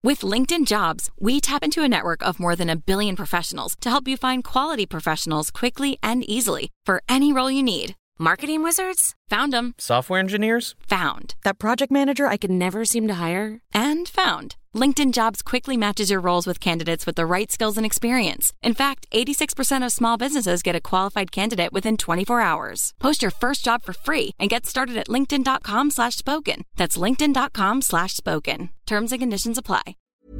With LinkedIn Jobs, we tap into a network of more than 1 billion professionals to help you find quality professionals quickly and easily for any role you need. Marketing wizards? Found them. Software engineers? Found. That project manager I could never seem to hire? And found. LinkedIn Jobs quickly matches your roles with candidates with the right skills and experience. In fact, 86% of small businesses get a qualified candidate within 24 hours. Post your first job for free and get started at linkedin.com/spoken. That's linkedin.com/spoken. Terms and conditions apply.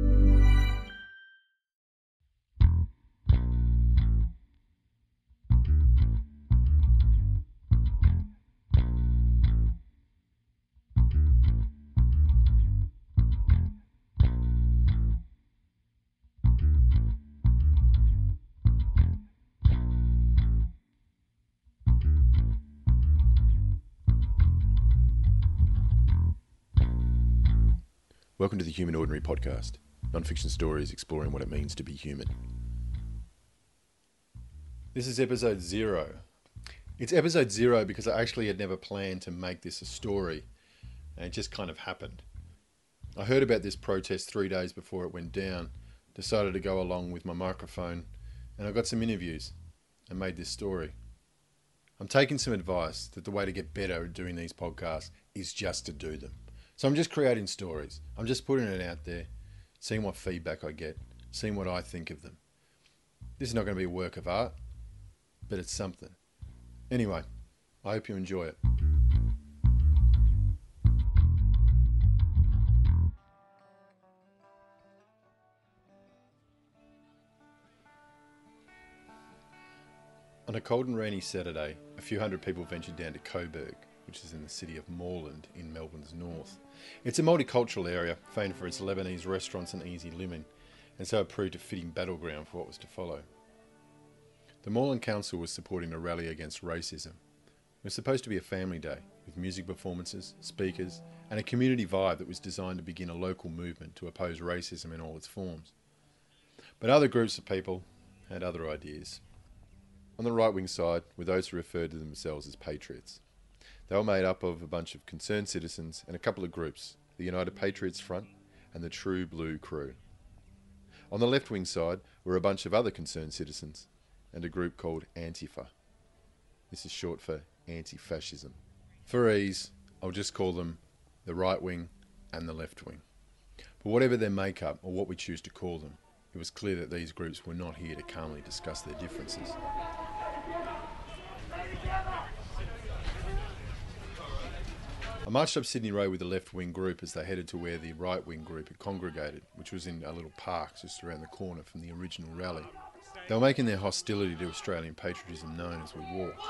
Welcome to the Human Ordinary podcast, non-fiction stories exploring what it means to be human. This is episode 0. It's episode 0 because I actually had never planned to make this a story, and it just kind of happened. I heard about this protest 3 days before it went down, decided to go along with my microphone, and I got some interviews and made this story. I'm taking some advice that the way to get better at doing these podcasts is just to do them. So I'm just creating stories. I'm just putting it out there, seeing what feedback I get, seeing what I think of them. This is not going to be a work of art, but it's something. Anyway, I hope you enjoy it. On a cold and rainy Saturday, a few hundred people ventured down to Coburg, which is in the city of Moreland in Melbourne's north. It's a multicultural area, famed for its Lebanese restaurants and easy living, and so it proved a fitting battleground for what was to follow. The Moreland Council was supporting a rally against racism. It was supposed to be a family day, with music performances, speakers, and a community vibe that was designed to begin a local movement to oppose racism in all its forms. But other groups of people had other ideas. On the right-wing side were those who referred to themselves as patriots. They were made up of a bunch of concerned citizens and a couple of groups, the United Patriots Front and the True Blue Crew. On the left-wing side were a bunch of other concerned citizens and a group called Antifa. This is short for anti-fascism. For ease, I'll just call them the right wing and the left wing. But whatever their makeup or what we choose to call them, it was clear that these groups were not here to calmly discuss their differences. I marched up Sydney Road with the left-wing group as they headed to where the right-wing group had congregated, which was in a little park just around the corner from the original rally. They were making their hostility to Australian patriotism known as we walked.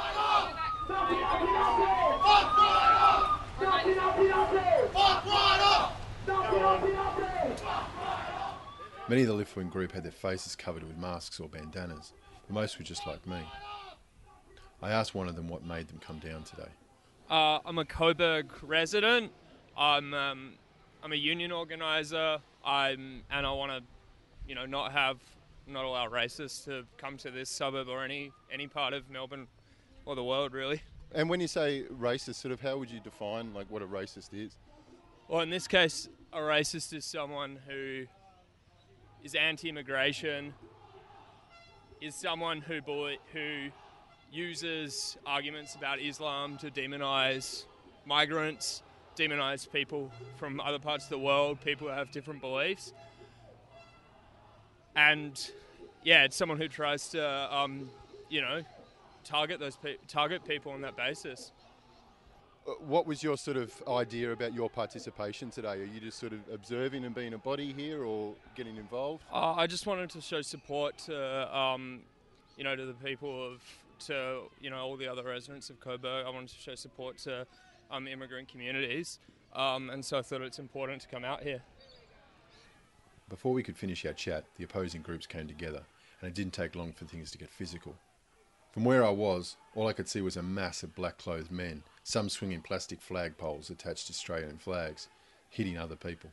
Many of the left-wing group had their faces covered with masks or bandanas, but most were just like me. I asked one of them what made them come down today. I'm a Coburg resident. I'm a union organizer. And I want to, not allow racists to come to this suburb or any part of Melbourne or the world, really. And when you say racist, sort of how would you define like what a racist is? Well, in this case, a racist is someone who is anti-immigration, is someone who uses arguments about Islam to demonise migrants, demonise people from other parts of the world, people who have different beliefs. And yeah, it's someone who tries to, target people on that basis. What was your sort of idea about your participation today? Are you just sort of observing and being a body here or getting involved? I just wanted to show support to the people all the other residents of Coburg. I wanted to show support to immigrant communities, and so I thought it's important to come out here. Before we could finish our chat, the opposing groups came together, and it didn't take long for things to get physical. From where I was, all I could see was a mass of black-clothed men, some swinging plastic flagpoles attached to Australian flags, hitting other people.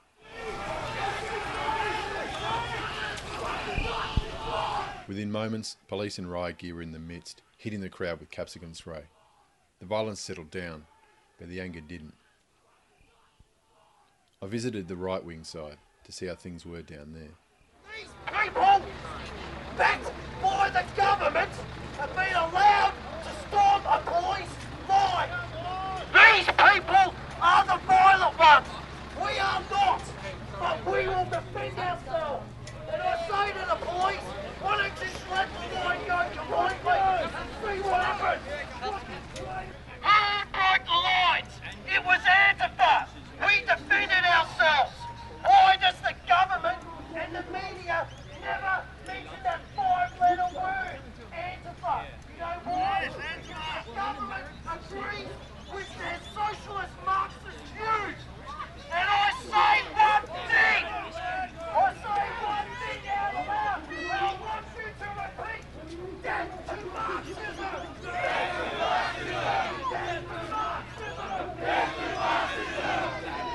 Within moments, police in riot gear were in the midst, hitting the crowd with capsicum spray. The violence settled down, but the anger didn't. I visited the right-wing side, to see how things were down there. These people, backed by the government, have been allowed to storm a police line. These people are the violent ones. We are not, but we will defend ourselves. And I say to the police, why don't you just let the line go completely and see what happens? Who broke the lines? It was Antifa. We defended ourselves. Why does the government and the media never mention that 5-letter word, Antifa? You know why? The government agrees with their socialist Marxist views. And I say one thing. I say one thing out loud. I want you to repeat. Death to Marxism. Death to Marxism. Death to Marxism. Death to Marxism.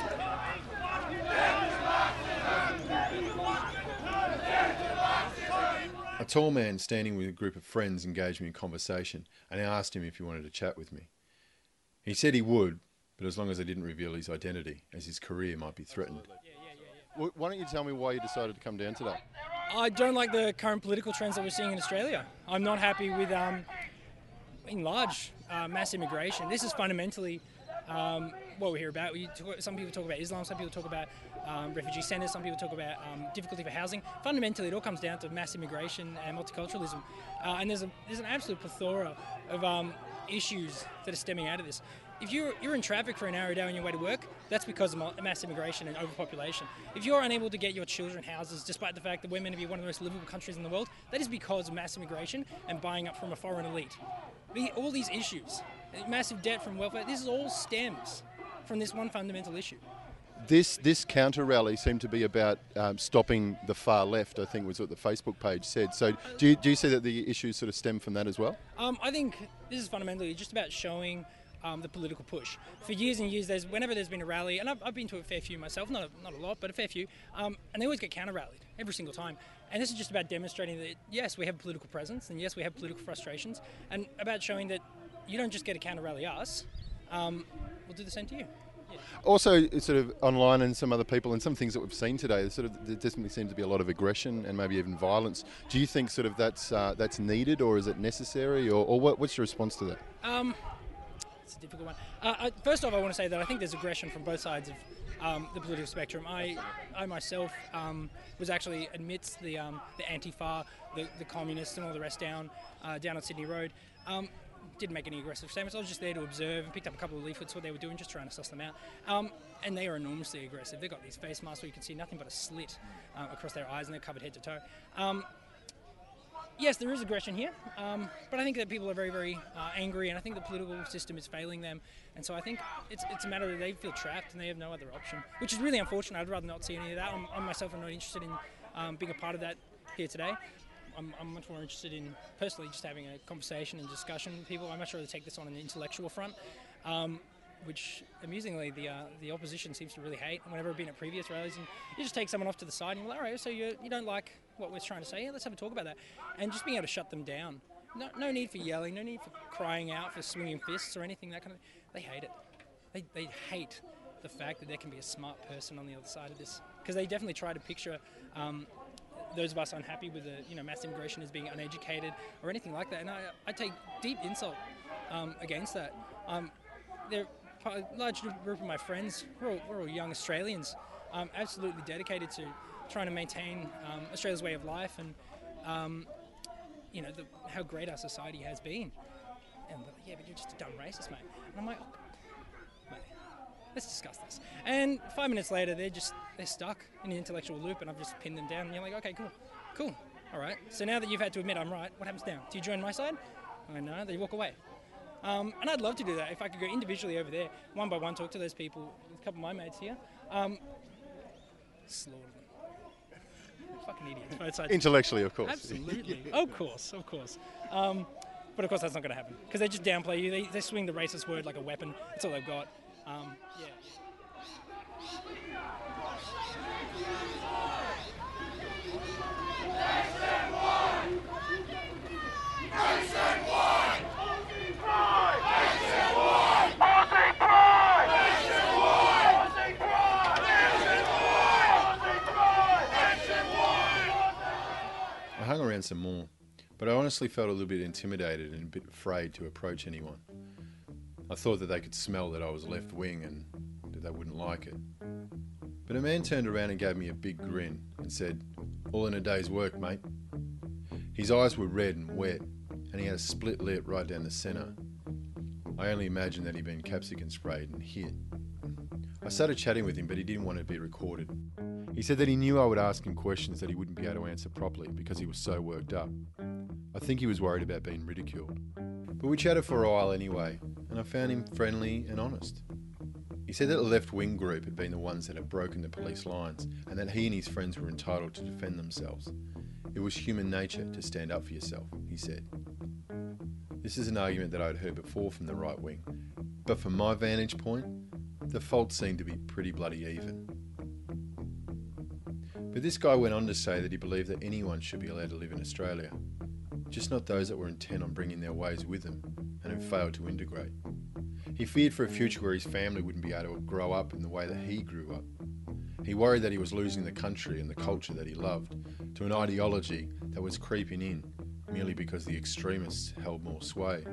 A tall man standing with a group of friends engaged me in conversation, and I asked him if he wanted to chat with me. He said he would, but as long as I didn't reveal his identity, as his career might be threatened. Why don't you tell me why you decided to come down today? I don't like the current political trends that we're seeing in Australia. I'm not happy with, in large, mass immigration. This is fundamentally what we hear about. Some people talk about Islam, some people talk about refugee centres, some people talk about difficulty for housing. Fundamentally, it all comes down to mass immigration and multiculturalism. And there's an absolute plethora of issues that are stemming out of this. If you're in traffic for an hour a day on your way to work, that's because of mass immigration and overpopulation. If you're unable to get your children houses, despite the fact that we're meant to be one of the most livable countries in the world, that is because of mass immigration and buying up from a foreign elite. All these issues, massive debt from welfare, this all stems from this one fundamental issue. This counter rally seemed to be about stopping the far left, I think was what the Facebook page said. So do you see that the issues sort of stem from that as well? I think this is fundamentally just about showing the political push. For years and years, whenever there's been a rally, and I've been to a fair few myself, not a lot, but a fair few, and they always get counter-rallied every single time. And this is just about demonstrating that, yes, we have political presence, and yes, we have political frustrations, and about showing that you don't just get to counter-rally us, we'll do the same to you. Yeah. Also, sort of online and some other people and some things that we've seen today, there definitely seems to be a lot of aggression and maybe even violence. Do you think sort of that's needed, or is it necessary, or what's your response to that? It's a difficult one. First off, I want to say that I think there's aggression from both sides of the political spectrum. I myself was actually amidst the Antifa, the communists and all the rest down on Sydney Road. Didn't make any aggressive statements. I was just there to observe and picked up a couple of leaflets, what they were doing, just trying to suss them out. And they are enormously aggressive. They've got these face masks where you can see nothing but a slit across their eyes, and they're covered head to toe. Yes, there is aggression here, but I think that people are very, very angry, and I think the political system is failing them. And so I think it's a matter that they feel trapped and they have no other option, which is really unfortunate. I'd rather not see any of that. I myself am not interested in being a part of that here today. I'm much more interested in personally just having a conversation and discussion with people. I'm much rather take this on an intellectual front, which amusingly the opposition seems to really hate. Whenever I've been at previous rallies, and you just take someone off to the side and you're like, all right, so you don't like what we're trying to say? Yeah, let's have a talk about that. And just being able to shut them down. No need for yelling, no need for crying out, for swinging fists or anything, that kind of thing. They hate it. They hate the fact that there can be a smart person on the other side of this. Because they definitely try to picture those of us unhappy with the mass immigration as being uneducated or anything like that. And I take deep insult against that. They're a large group of my friends, we're all young Australians, absolutely dedicated to trying to maintain Australia's way of life and how great our society has been. And they're like, yeah, but you're just a dumb racist, mate. And I'm like, oh, mate, let's discuss this. And 5 minutes later, they're stuck in an intellectual loop, and I've just pinned them down. And you're like, okay, cool, all right. So now that you've had to admit I'm right, what happens now? Do you join my side? I go, no, then you walk away. And I'd love to do that if I could go individually over there, one by one, talk to those people, a couple of my mates here, slaughter them. Fucking idiots. Both sides. Intellectually, of course. Absolutely. Of course. But of course that's not going to happen because they just downplay you. They swing the racist word like a weapon. That's all they've got. Yeah. hung around some more, but I honestly felt a little bit intimidated and a bit afraid to approach anyone. I thought that they could smell that I was left wing and that they wouldn't like it. But a man turned around and gave me a big grin and said, "All in a day's work, mate." His eyes were red and wet, and he had a split lip right down the centre. I only imagined that he'd been capsicum sprayed and hit. I started chatting with him, but he didn't want it to be recorded. He said that he knew I would ask him questions that he wouldn't be able to answer properly because he was so worked up. I think he was worried about being ridiculed. But we chatted for a while anyway, and I found him friendly and honest. He said that the left-wing group had been the ones that had broken the police lines, and that he and his friends were entitled to defend themselves. It was human nature to stand up for yourself, he said. This is an argument that I'd heard before from the right wing, but from my vantage point, the fault seemed to be pretty bloody even. But this guy went on to say that he believed that anyone should be allowed to live in Australia, just not those that were intent on bringing their ways with them and who failed to integrate. He feared for a future where his family wouldn't be able to grow up in the way that he grew up. He worried that he was losing the country and the culture that he loved to an ideology that was creeping in merely because the extremists held more sway.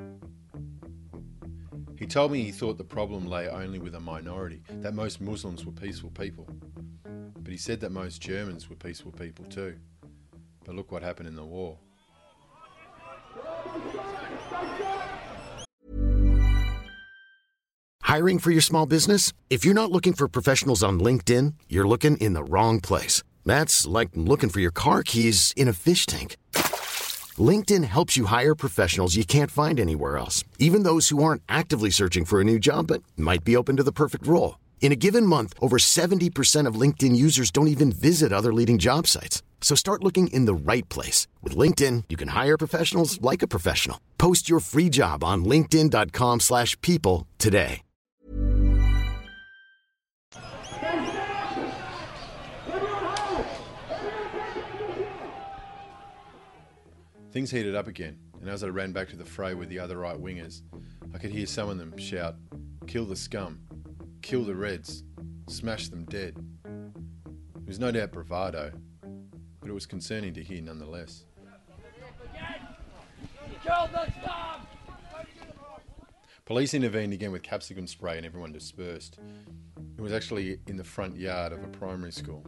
He told me he thought the problem lay only with a minority, that most Muslims were peaceful people. But he said that most Germans were peaceful people too. But look what happened in the war. Hiring for your small business? If you're not looking for professionals on LinkedIn, you're looking in the wrong place. That's like looking for your car keys in a fish tank. LinkedIn helps you hire professionals you can't find anywhere else, even those who aren't actively searching for a new job but might be open to the perfect role. In a given month, over 70% of LinkedIn users don't even visit other leading job sites. So start looking in the right place. With LinkedIn, you can hire professionals like a professional. Post your free job on linkedin.com/people today. Things heated up again, and as I ran back to the fray with the other right-wingers, I could hear some of them shout, "Kill the scum, kill the Reds, smash them dead." It was no doubt bravado, but it was concerning to hear nonetheless. Kill the scum! Police intervened again with capsicum spray and everyone dispersed. It was actually in the front yard of a primary school.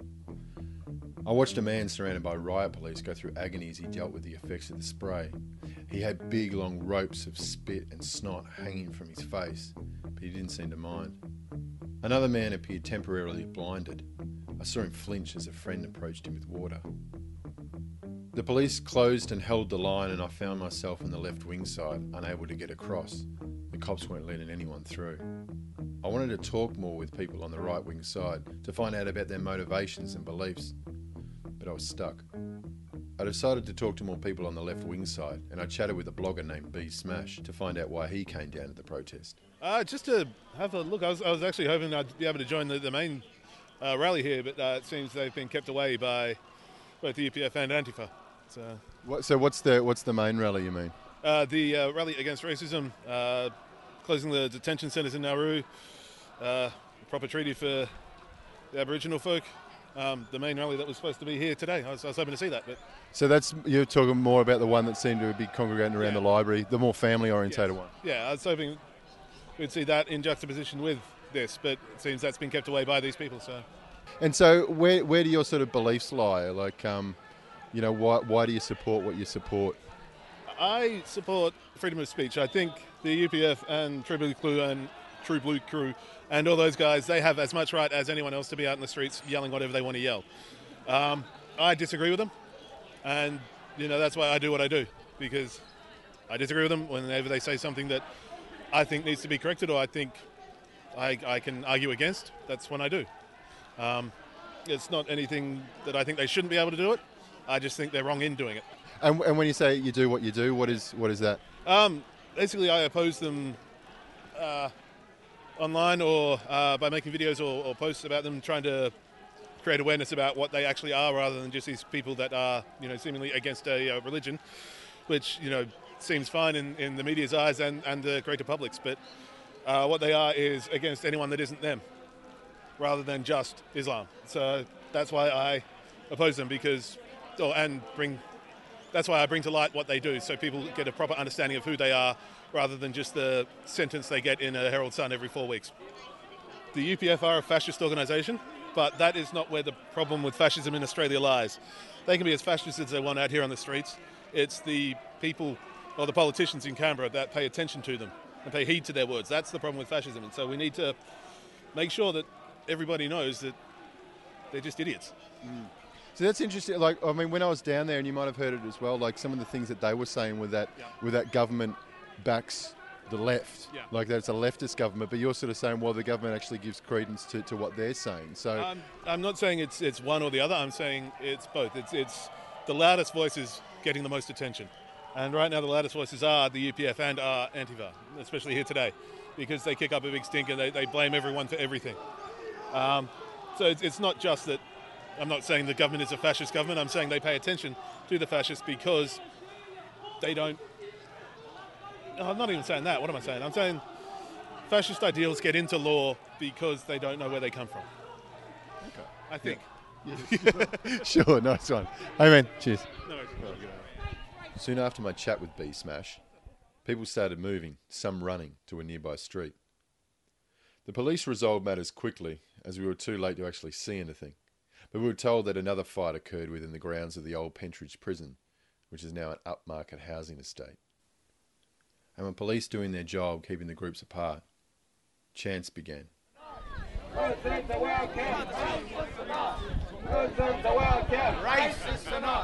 I watched a man surrounded by riot police go through agony as he dealt with the effects of the spray. He had big long ropes of spit and snot hanging from his face, but he didn't seem to mind. Another man appeared temporarily blinded. I saw him flinch as a friend approached him with water. The police closed and held the line, and I found myself on the left wing side, unable to get across. The cops weren't letting anyone through. I wanted to talk more with people on the right wing side to find out about their motivations and beliefs, but I was stuck. I decided to talk to more people on the left wing side, and I chatted with a blogger named B Smash to find out why he came down to the protest. Just to have a look. I was actually hoping I'd be able to join the main rally here, but it seems they've been kept away by both the UPF and Antifa. So what's the main rally you mean? The rally against racism, closing the detention centres in Nauru, proper treaty for the Aboriginal folk. The main rally that was supposed to be here today. I was hoping to see that. But So you're talking more about the one that seemed to be congregating around the library, the more family-orientated one. Yeah, I was hoping we'd see that in juxtaposition with this, but it seems that's been kept away by these people. And so where do your sort of beliefs lie? Like, why do you support what you support? I support freedom of speech. I think the UPF and True Blue Crew and all those guys, they have as much right as anyone else to be out in the streets yelling whatever they want to yell. I disagree with them, and that's why I do what I do, because I disagree with them whenever they say something that I think needs to be corrected, or I think I can argue against. That's when I do. It's not anything that I think they shouldn't be able to do it. I just think they're wrong in doing it. And when you say you do what you do, what is that? Basically, I oppose them online or by making videos or posts about them, trying to create awareness about what they actually are, rather than just these people that are, seemingly against a religion, which, seems fine in the media's eyes and the greater public's. But what they are is against anyone that isn't them, rather than just Islam. So that's why I oppose them, and bring that's why I bring to light what they do, so people get a proper understanding of who they are, rather than just the sentence they get in a Herald Sun every 4 weeks. The UPF are a fascist organisation, but that is not where the problem with fascism in Australia lies. They can be as fascist as they want out here on the streets. It's the people or the politicians in Canberra that pay attention to them and pay heed to their words. That's the problem with fascism. And so we need to make sure that everybody knows that they're just idiots. So that's interesting. Like, I mean, when I was down there, and you might have heard it as well, like some of the things that they were saying with that government backs the left, like that it's a leftist government, but you're sort of saying, well, the government actually gives credence to what they're saying. So I'm not saying it's one or the other. I'm saying it's both. It's the loudest voices getting the most attention, and right now the loudest voices are the UPF and are Antifa, especially here today, because they kick up a big stink and they blame everyone for everything. So it's not just that. I'm not saying the government is a fascist government. I'm saying they pay attention to the fascists because they don't. I'm not even saying that. What am I saying? I'm saying fascist ideals get into law because they don't know where they come from. Okay. I think. Yeah. Sure, nice one. Hey, man, cheers. No, Soon after my chat with B Smash, people started moving, some running to a nearby street. The police resolved matters quickly, as we were too late to actually see anything, but we were told that another fight occurred within the grounds of the old Pentridge prison, which is now an upmarket housing estate. And with police doing their job, keeping the groups apart, chants began. Racists are not.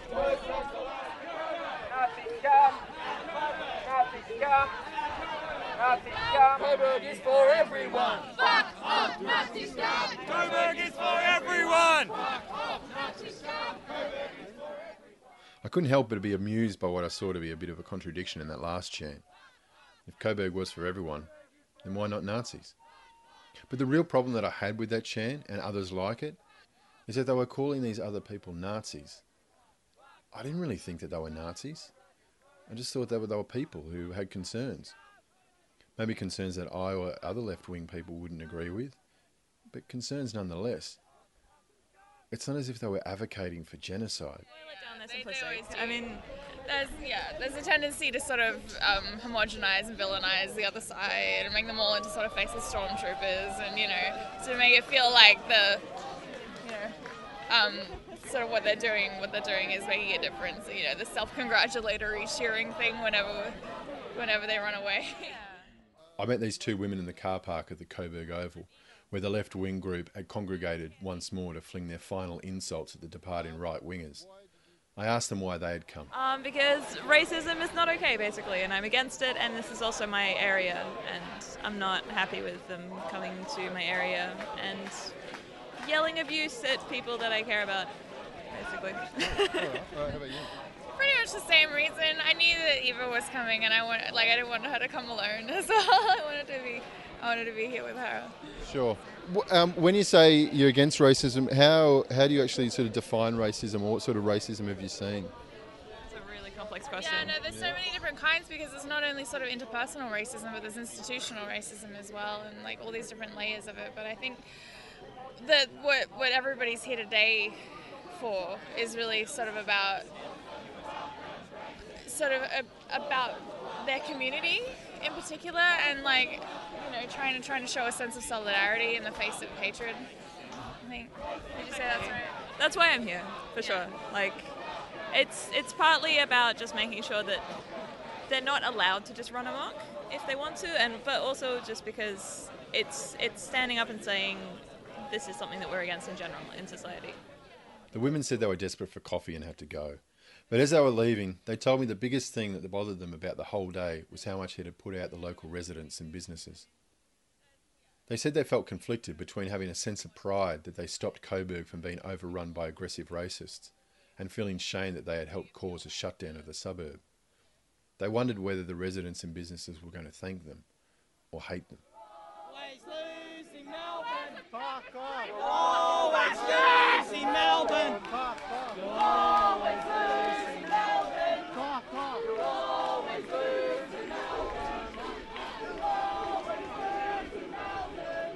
Nazi scum. Nazi scum. Nazi scum. Coburg is for everyone. Fuck off, Nazi scum. Coburg is for everyone. Fuck off, Nazi scum. I couldn't help but be amused by what I saw to be a bit of a contradiction in that last chant. If Coburg was for everyone, then why not Nazis? But the real problem that I had with that chant, and others like it, is that they were calling these other people Nazis. I didn't really think that they were Nazis. I just thought they were people who had concerns. Maybe concerns that I or other left-wing people wouldn't agree with, but concerns nonetheless. It's not as if they were advocating for genocide. I mean, there's a tendency to sort of homogenise and villainise the other side and make them all into sort of faceless stormtroopers, and to make it feel like sort of what they're doing is making a difference. The self-congratulatory cheering thing whenever they run away. I met these two women in the car park at the Coburg Oval, where the left-wing group had congregated once more to fling their final insults at the departing right-wingers. I asked them why they had come. Because racism is not okay, basically, and I'm against it, and this is also my area, and I'm not happy with them coming to my area and yelling abuse at people that I care about, basically. All right, how about you? Pretty much the same reason. I knew that Eva was coming, and I didn't want her to come alone as well. I wanted to be here with her. Sure. When you say you're against racism, how do you actually sort of define racism, or what sort of racism have you seen? It's a really complex question. Yeah, no, there's so many different kinds, because it's not only sort of interpersonal racism, but there's institutional racism as well, and like all these different layers of it. But I think that what everybody's here today for is really sort of about their community in particular, and trying to show a sense of solidarity in the face of hatred. I think. Did you say that's right? That's why I'm here, for sure. It's partly about just making sure that they're not allowed to just run amok if they want to, but also just because it's standing up and saying this is something that we're against in general in society. The women said they were desperate for coffee and had to go. But as they were leaving, they told me the biggest thing that bothered them about the whole day was how much it had put out the local residents and businesses. They said they felt conflicted between having a sense of pride that they stopped Coburg from being overrun by aggressive racists and feeling shame that they had helped cause a shutdown of the suburb. They wondered whether the residents and businesses were going to thank them or hate them. Always lose in Melbourne. Fuck off. You'll always lose in Melbourne. Fuck off. You'll always lose in Melbourne. Fuck off. You'll always lose in Melbourne. You'll always lose in Melbourne.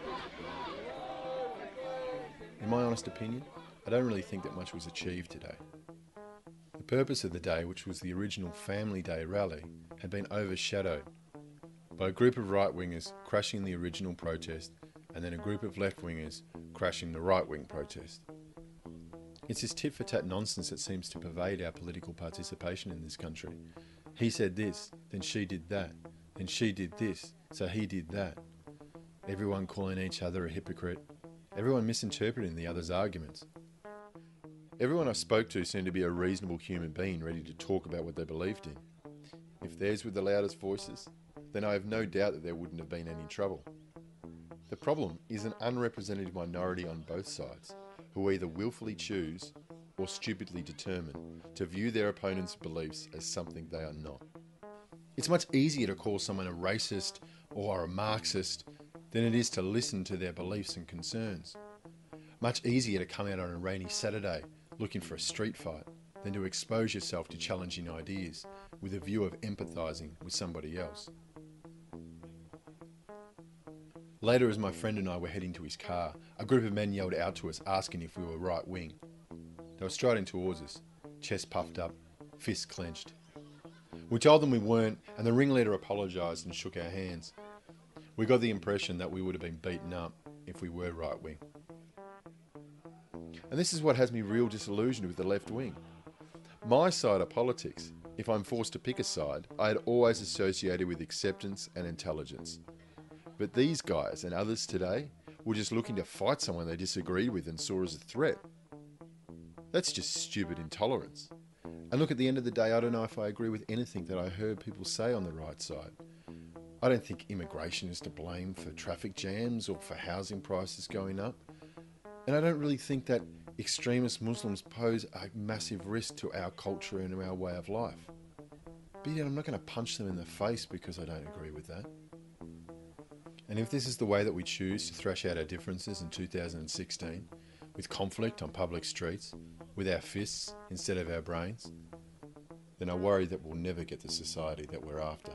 In my honest opinion, I don't really think that much was achieved today. The purpose of the day, which was the original Family Day rally, had been overshadowed by a group of right-wingers crashing the original protest and then a group of left-wingers crashing the right-wing protest. It's this tit-for-tat nonsense that seems to pervade our political participation in this country. He said this, then she did that, then she did this, so he did that. Everyone calling each other a hypocrite, everyone misinterpreting the other's arguments. Everyone I spoke to seemed to be a reasonable human being ready to talk about what they believed in. If theirs were the loudest voices, then I have no doubt that there wouldn't have been any trouble. The problem is an unrepresented minority on both sides, who either willfully choose or stupidly determine to view their opponent's beliefs as something they are not. It's much easier to call someone a racist or a Marxist than it is to listen to their beliefs and concerns. Much easier to come out on a rainy Saturday looking for a street fight than to expose yourself to challenging ideas with a view of empathising with somebody else. Later, as my friend and I were heading to his car, a group of men yelled out to us asking if we were right wing. They were striding towards us, chest puffed up, fists clenched. We told them we weren't, and the ringleader apologised and shook our hands. We got the impression that we would have been beaten up if we were right wing. And this is what has me real disillusioned with the left wing. My side of politics, if I'm forced to pick a side, I had always associated with acceptance and intelligence. But these guys and others today were just looking to fight someone they disagreed with and saw as a threat. That's just stupid intolerance. And look, at the end of the day, I don't know if I agree with anything that I heard people say on the right side. I don't think immigration is to blame for traffic jams or for housing prices going up. And I don't really think that extremist Muslims pose a massive risk to our culture and our way of life. But yet I'm not going to punch them in the face because I don't agree with that. And if this is the way that we choose to thrash out our differences in 2016, with conflict on public streets, with our fists instead of our brains, then I worry that we'll never get the society that we're after.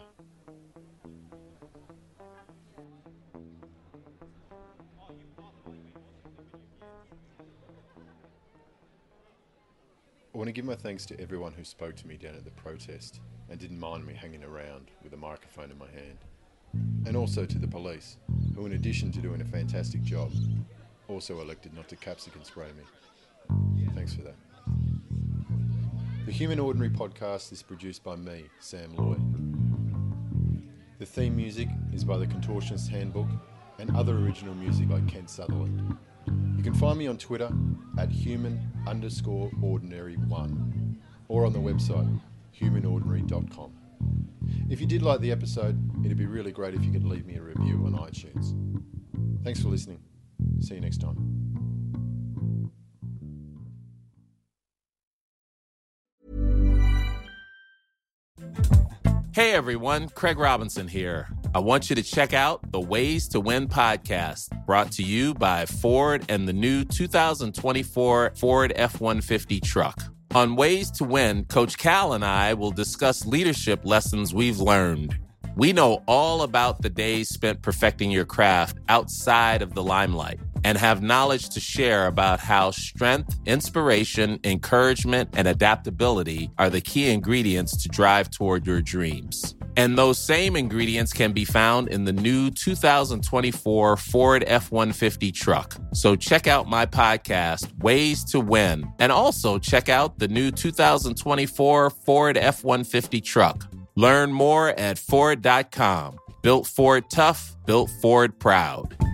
I want to give my thanks to everyone who spoke to me down at the protest and didn't mind me hanging around with a microphone in my hand. And also to the police, who in addition to doing a fantastic job, also elected not to capsicum spray me. Thanks for that. The Human Ordinary podcast is produced by me, Sam Lloyd. The theme music is by the Contortionist Handbook and other original music by Kent Sutherland. You can find me on Twitter at human_ordinary1 or on the website humanordinary.com. If you did like the episode, it'd be really great if you could leave me a review on iTunes. Thanks for listening. See you next time. Hey everyone, Craig Robinson here. I want you to check out the Ways to Win podcast, brought to you by Ford and the new 2024 Ford F-150 truck. On Ways to Win, Coach Cal and I will discuss leadership lessons we've learned. We know all about the days spent perfecting your craft outside of the limelight and have knowledge to share about how strength, inspiration, encouragement, and adaptability are the key ingredients to drive toward your dreams. And those same ingredients can be found in the new 2024 Ford F-150 truck. So check out my podcast, Ways to Win, and also check out the new 2024 Ford F-150 truck. Learn more at Ford.com. Built Ford tough, built Ford proud.